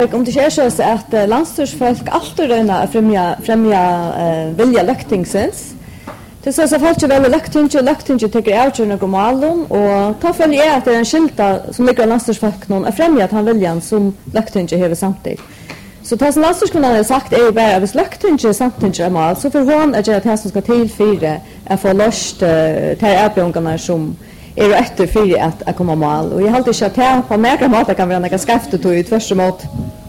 Om det är så att landstingsfolk alltid röna främja vilja löktingsens. Det så folk väl löktinge tycker avgörande om allon och ta följ är att det är en skilta som ligger landstingsfolk någon är främja att han viljan som löktinge har samtidigt. Så det som landstingskommunen har sagt är bara att löktinge samtidigt mal så för hon är det som ska till för att få löst till erbjudandena som är rätt för att komma mål och jag har alltid sett här på mer mat kan vara några skaftet och i första mått